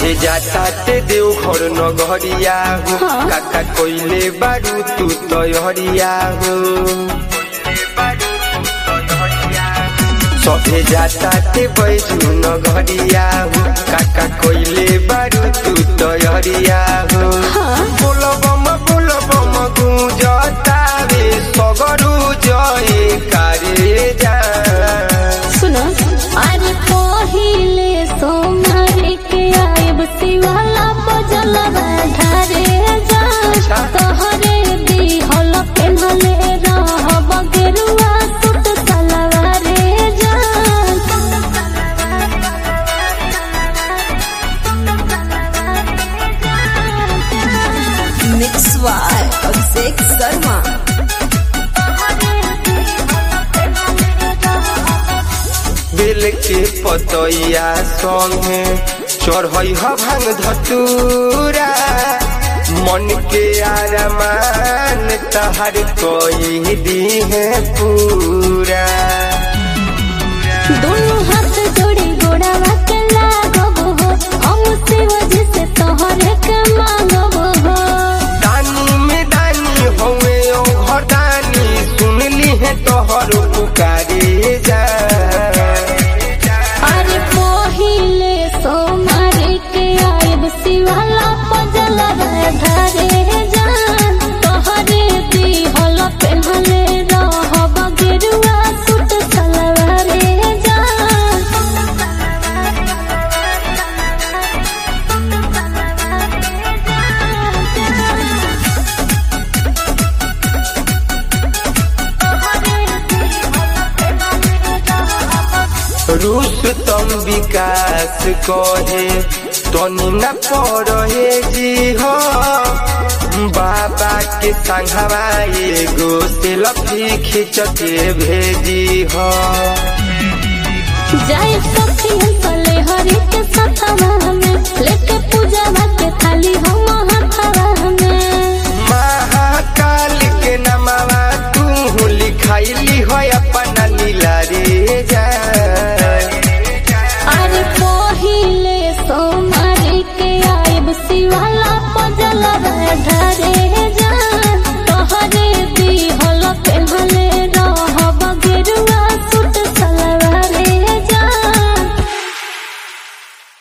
सभे जाता ते देवघर नगरिया हो काका कोइले बारू तू तैयारिया हो सभे जाता ते बैजू नगरिया हो काका कोइले बारू तू तैयारिया हो बोलबम गुंजता रे सगरू जय करे जा सुनो अरे पहिले सोमवार के आइब शिवाला बजल धारे जा तोहरे दिहल पेन्हले रहब गेरुआ सूट सलवारे जा मिक्स बाय अभिषेक शर्मा। बेल के पतैया संगे चढ़ई भांग धतूरा मन के आरमान तहर कोई दी है पूरा दोनों हाथ जोड़ी गोड़ावा के लागब हो हम शिव जी से तोहरे के मांगब हो दानी में दानी होवे ओ घरदानी सुनली है तोहर पुकारे जा अरे पहिले सोमवार के आइब शिवाला बजल धारे जान तोहरे दिहल पेन्हले रहब गेरुआ सूट सलवारे जान रूस तम विकास कहे तनी न पड़े जी हो बाबा के संघवा एगो सेल्फी खींच के भेजी हो जाए सखी हंसले हरि के साथ